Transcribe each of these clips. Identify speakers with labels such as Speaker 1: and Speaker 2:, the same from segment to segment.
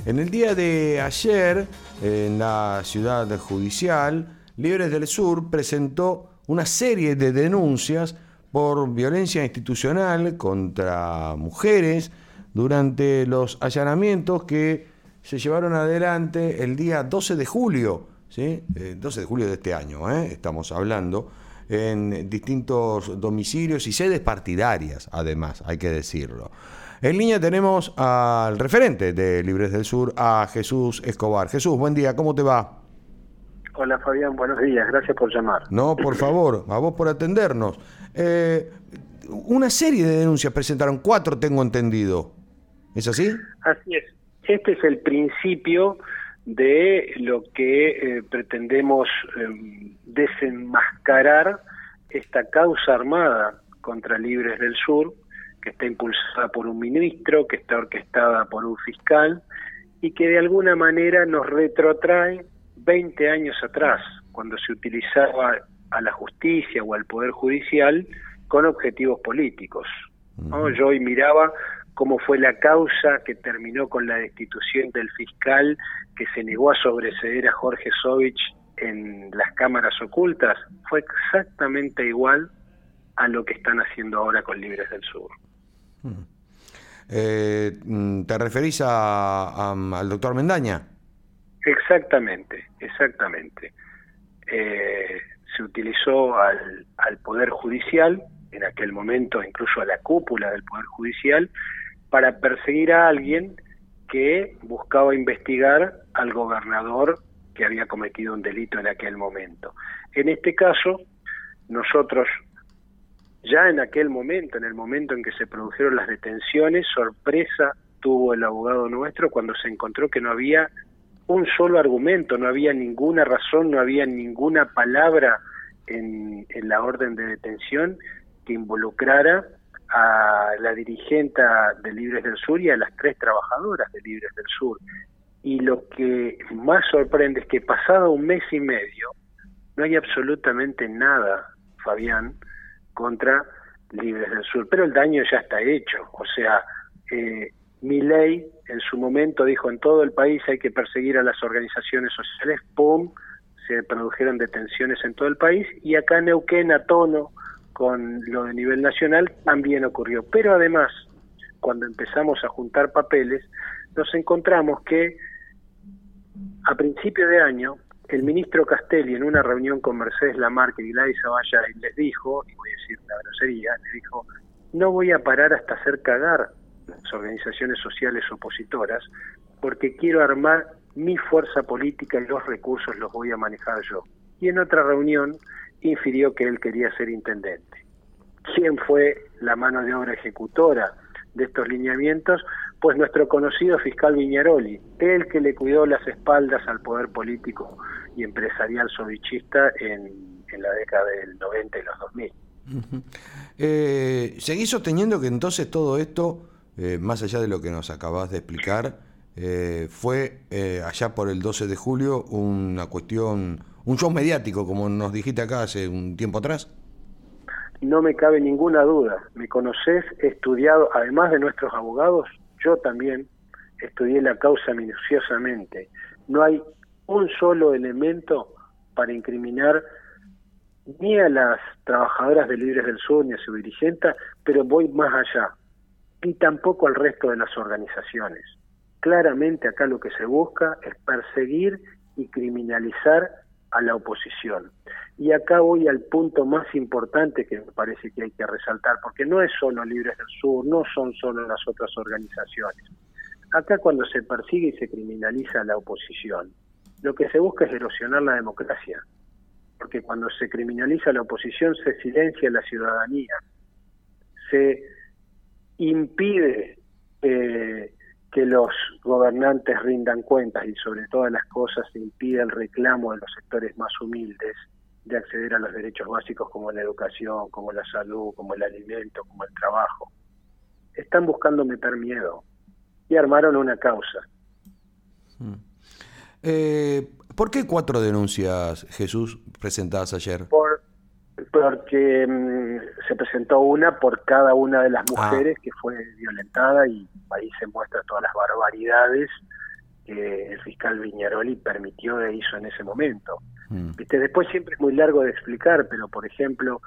Speaker 1: En el día de ayer, en la ciudad judicial, Libres del Sur presentó una serie de denuncias por violencia institucional contra mujeres durante los allanamientos que se llevaron adelante el día 12 de julio, ¿sí? 12 de julio de este año, estamos hablando, en distintos domicilios y sedes partidarias, además, hay que decirlo. En línea tenemos al referente de Libres del Sur, a Jesús Escobar. Jesús, buen día, ¿cómo te va?
Speaker 2: Hola Fabián, buenos días, gracias por llamar.
Speaker 1: No, por favor, a vos por atendernos. Una serie de denuncias presentaron, 4 tengo entendido. ¿Es así?
Speaker 2: Así es. Este es el principio de lo que pretendemos desenmascarar esta causa armada contra Libres del Sur, que está impulsada por un ministro, que está orquestada por un fiscal y que de alguna manera nos retrotrae 20 años atrás, cuando se utilizaba a la justicia o al Poder Judicial con objetivos políticos, ¿no? Yo hoy miraba cómo fue la causa que terminó con la destitución del fiscal que se negó a sobreseer a Jorge Sovich en las cámaras ocultas. Fue exactamente igual a lo que están haciendo ahora con Libres del Sur.
Speaker 1: ¿Te referís al doctor Mendaña?
Speaker 2: Exactamente. Se utilizó al Poder Judicial, en aquel momento incluso a la cúpula del Poder Judicial, para perseguir a alguien que buscaba investigar al gobernador que había cometido un delito en aquel momento. En este caso, nosotros ya en aquel momento, en el momento en que se produjeron las detenciones, sorpresa tuvo el abogado nuestro cuando se encontró que no había un solo argumento, no había ninguna razón, no había ninguna palabra en la orden de detención que involucrara a la dirigente de Libres del Sur y a las 3 trabajadoras de Libres del Sur. Y lo que más sorprende es que pasado un mes y medio no hay absolutamente nada, Fabián, contra Libres del Sur, pero el daño ya está hecho. O sea, Milei en su momento dijo en todo el país hay que perseguir a las organizaciones sociales, ¡pum!, se produjeron detenciones en todo el país, y acá en Neuquén, a tono con lo de nivel nacional, también ocurrió. Pero además, cuando empezamos a juntar papeles, nos encontramos que a principio de año el ministro Castelli, en una reunión con Mercedes Lamarque y Gladys Zavalla, les dijo, y voy a decir una grosería, les dijo: no voy a parar hasta hacer cagar las organizaciones sociales opositoras, porque quiero armar mi fuerza política y los recursos los voy a manejar yo. Y en otra reunión infirió que él quería ser intendente. ¿Quién fue la mano de obra ejecutora de estos lineamientos? Pues nuestro conocido fiscal Viñaroli, el que le cuidó las espaldas al poder político y empresarial sovichista en la década del 90 y los 2000.
Speaker 1: ¿Seguís sosteniendo que entonces todo esto, más allá de lo que nos acabás de explicar, fue allá por el 12 de julio una cuestión, un show mediático, como nos dijiste acá hace un tiempo atrás?
Speaker 2: No me cabe ninguna duda. Me conocés, he estudiado, además de nuestros abogados, yo también estudié la causa minuciosamente. No hay un solo elemento para incriminar ni a las trabajadoras de Libres del Sur ni a su dirigente, pero voy más allá, y tampoco al resto de las organizaciones. Claramente acá lo que se busca es perseguir y criminalizar a la oposición. Y acá voy al punto más importante que me parece que hay que resaltar, porque no es solo Libres del Sur, no son solo las otras organizaciones. Acá cuando se persigue y se criminaliza a la oposición, lo que se busca es erosionar la democracia, porque cuando se criminaliza a la oposición se silencia a la ciudadanía, se impide que los gobernantes rindan cuentas y sobre todas las cosas se impide el reclamo de los sectores más humildes de acceder a los derechos básicos como la educación, como la salud, como el alimento, como el trabajo. Están buscando meter miedo y armaron una causa.
Speaker 1: ¿Por qué 4 denuncias, Jesús, presentadas ayer?
Speaker 2: Porque se presentó una por cada una de las mujeres que fue violentada, y ahí se muestran todas las barbaridades que el fiscal Viñaroli permitió e hizo en ese momento. ¿Viste? Después siempre es muy largo de explicar, pero por ejemplo,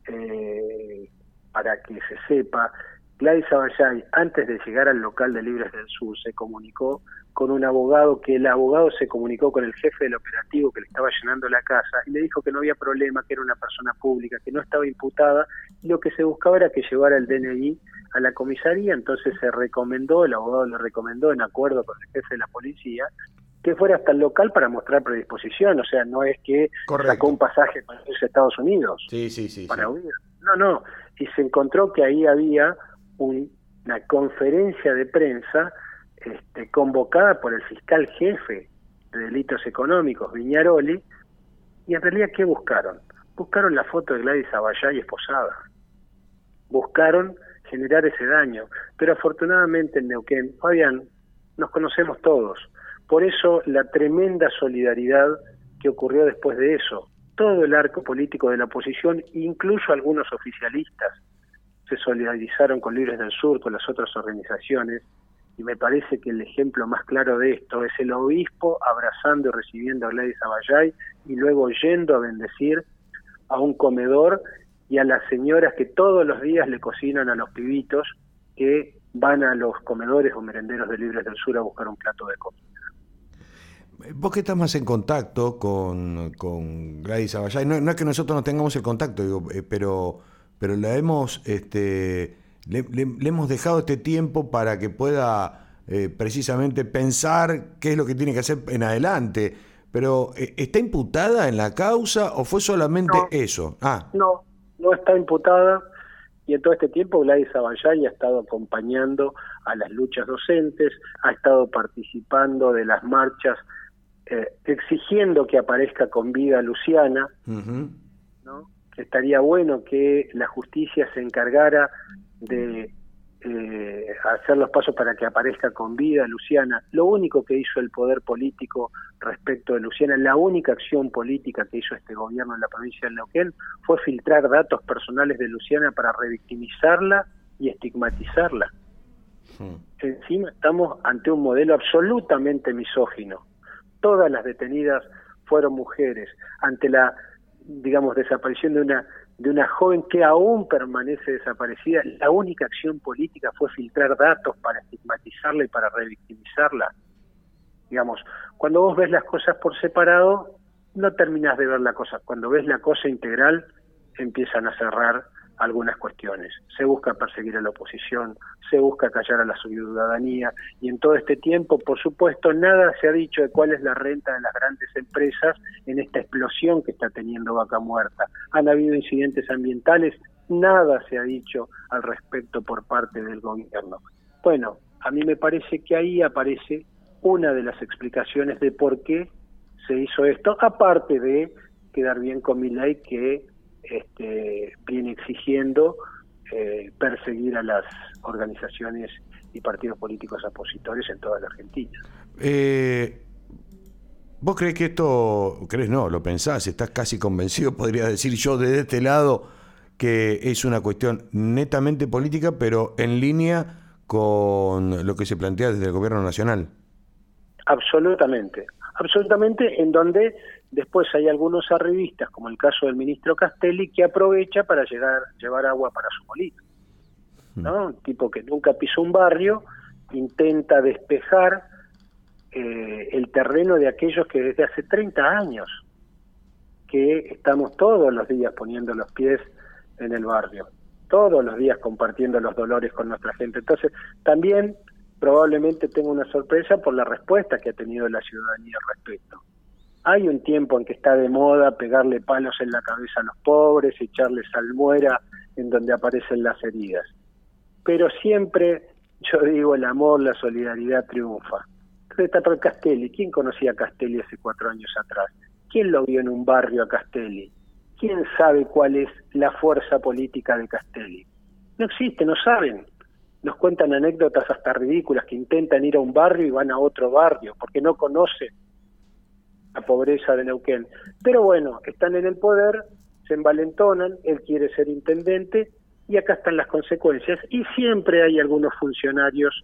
Speaker 2: para que se sepa, Gladys Aballay, antes de llegar al local de Libres del Sur, se comunicó con un abogado, que el abogado se comunicó con el jefe del operativo que le estaba llenando la casa y le dijo que no había problema, que era una persona pública, que no estaba imputada, y lo que se buscaba era que llevara el DNI a la comisaría. Entonces se recomendó, el abogado le recomendó, en acuerdo con el jefe de la policía, que fuera hasta el local para mostrar predisposición. O sea, no es que sacó un pasaje para irse a Estados Unidos para huir. No, y se encontró que ahí había una conferencia de prensa convocada por el fiscal jefe de delitos económicos, Viñaroli, y en realidad, ¿qué buscaron? Buscaron la foto de Gladys Aballay esposada. Buscaron generar ese daño. Pero afortunadamente en Neuquén, Fabián, nos conocemos todos. Por eso la tremenda solidaridad que ocurrió después de eso. Todo el arco político de la oposición, incluso algunos oficialistas, se solidarizaron con Libres del Sur, con las otras organizaciones, y me parece que el ejemplo más claro de esto es el obispo abrazando y recibiendo a Gladys Aballay y luego yendo a bendecir a un comedor y a las señoras que todos los días le cocinan a los pibitos que van a los comedores o merenderos de Libres del Sur a buscar un plato de comida.
Speaker 1: Vos que estás más en contacto con Gladys Aballay, no es que nosotros no tengamos el contacto, digo, pero la hemos le hemos dejado este tiempo para que pueda precisamente pensar qué es lo que tiene que hacer en adelante. Pero ¿está imputada en la causa o fue solamente eso?
Speaker 2: No está imputada, y en todo este tiempo Gladys Aballay ha estado acompañando a las luchas docentes, ha estado participando de las marchas exigiendo que aparezca con vida Luciana, ¿no? Estaría bueno que la justicia se encargara de hacer los pasos para que aparezca con vida Luciana. Lo único que hizo el poder político respecto de Luciana, la única acción política que hizo este gobierno en la provincia de Neuquén fue filtrar datos personales de Luciana para revictimizarla y estigmatizarla. Encima estamos ante un modelo absolutamente misógino. Todas las detenidas fueron mujeres. Ante la, digamos, desaparición de una joven que aún permanece desaparecida, la única acción política fue filtrar datos para estigmatizarla y para revictimizarla. Digamos, cuando vos ves las cosas por separado, no terminás de ver la cosa. Cuando ves la cosa integral, empiezan a cerrar algunas cuestiones. Se busca perseguir a la oposición, se busca callar a la ciudadanía, y en todo este tiempo, por supuesto, nada se ha dicho de cuál es la renta de las grandes empresas en esta explosión que está teniendo Vaca Muerta. Han habido incidentes ambientales, nada se ha dicho al respecto por parte del gobierno. Bueno, a mí me parece que ahí aparece una de las explicaciones de por qué se hizo esto, aparte de quedar bien con Milei, que viene exigiendo perseguir a las organizaciones y partidos políticos opositores en toda la Argentina.
Speaker 1: ¿Vos creés que esto, lo pensás, estás casi convencido, podría decir yo desde este lado, que es una cuestión netamente política, pero en línea con lo que se plantea desde el gobierno nacional?
Speaker 2: Absolutamente, en donde después hay algunos arribistas, como el caso del ministro Castelli, que aprovecha para llevar agua para su molino, ¿no? Un tipo que nunca pisó un barrio, intenta despejar el terreno de aquellos que desde hace 30 años que estamos todos los días poniendo los pies en el barrio, todos los días compartiendo los dolores con nuestra gente. Entonces, también probablemente tenga una sorpresa por la respuesta que ha tenido la ciudadanía al respecto. Hay un tiempo en que está de moda pegarle palos en la cabeza a los pobres, echarles salmuera en donde aparecen las heridas. Pero siempre, yo digo, el amor, la solidaridad triunfa. Entonces está por Castelli. ¿Quién conocía a Castelli hace 4 años atrás? ¿Quién lo vio en un barrio a Castelli? ¿Quién sabe cuál es la fuerza política de Castelli? No existe, no saben. Nos cuentan anécdotas hasta ridículas, que intentan ir a un barrio y van a otro barrio, porque no conocen la pobreza de Neuquén. Pero bueno, están en el poder, se envalentonan, él quiere ser intendente, y acá están las consecuencias. Y siempre hay algunos funcionarios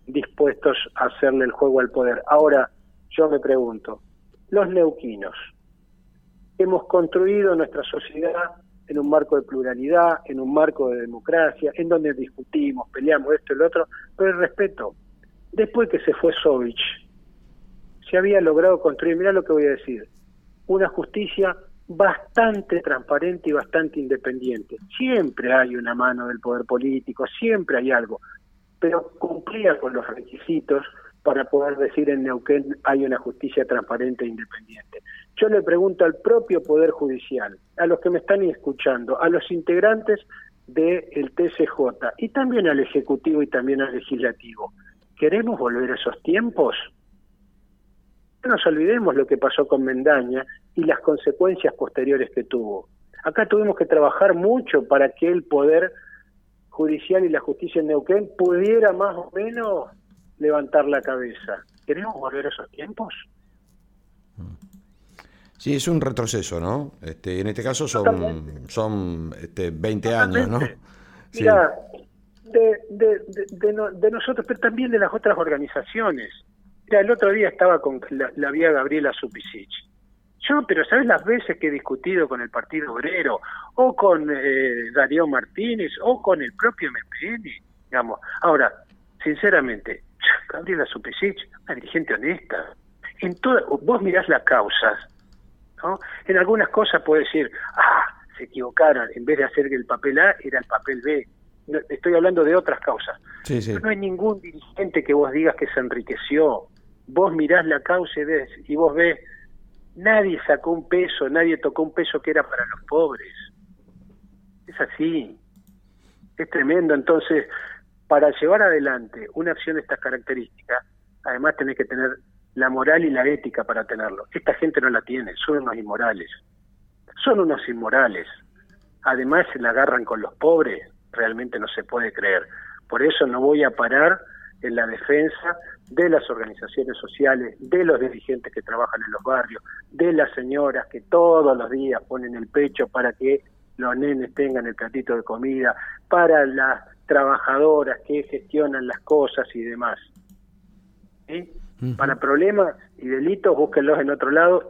Speaker 2: dispuestos a hacerle el juego al poder. Ahora, yo me pregunto, los neuquinos, hemos construido nuestra sociedad en un marco de pluralidad, en un marco de democracia, en donde discutimos, peleamos esto y lo otro, pero el respeto. Después que se fue Sovich, se había logrado construir, mirá lo que voy a decir, una justicia bastante transparente y bastante independiente. Siempre hay una mano del poder político, siempre hay algo, pero cumplía con los requisitos para poder decir en Neuquén hay una justicia transparente e independiente. Yo le pregunto al propio Poder Judicial, a los que me están escuchando, a los integrantes del TCJ y también al Ejecutivo y también al Legislativo, ¿queremos volver a esos tiempos? No nos olvidemos lo que pasó con Mendaña y las consecuencias posteriores que tuvo. Acá tuvimos que trabajar mucho para que el Poder Judicial y la justicia en Neuquén pudiera más o menos levantar la cabeza. ¿Queremos volver a esos tiempos?
Speaker 1: Sí, es un retroceso, ¿no? En este caso son 20 años, ¿no? Sí.
Speaker 2: Mira, de nosotros, pero también de las otras organizaciones. Mira, el otro día estaba con la vía Gabriela Supisic. Pero ¿sabes las veces que he discutido con el Partido Obrero, o con Darío Martínez, o con el propio MPN? Digamos. Ahora, sinceramente, Gabriela Supisic, una dirigente honesta. Vos mirás las causas, ¿no? En algunas cosas puedo decir, se equivocaron, en vez de hacer el papel A, era el papel B. No, estoy hablando de otras causas.
Speaker 1: Sí, sí.
Speaker 2: No hay ningún dirigente que vos digas que se enriqueció. Vos mirás la causa y vos ves, nadie sacó un peso, nadie tocó un peso que era para los pobres. Es así. Es tremendo. Entonces, para llevar adelante una acción de estas características, además tenés que tener la moral y la ética para tenerlo. Esta gente no la tiene, son unos inmorales. Son unos inmorales. Además se la agarran con los pobres, realmente no se puede creer. Por eso no voy a parar en la defensa de las organizaciones sociales, de los dirigentes que trabajan en los barrios, de las señoras que todos los días ponen el pecho para que los nenes tengan el platito de comida, para las trabajadoras que gestionan las cosas y demás. ¿Sí? Para problemas y delitos, búsquenlos en otro lado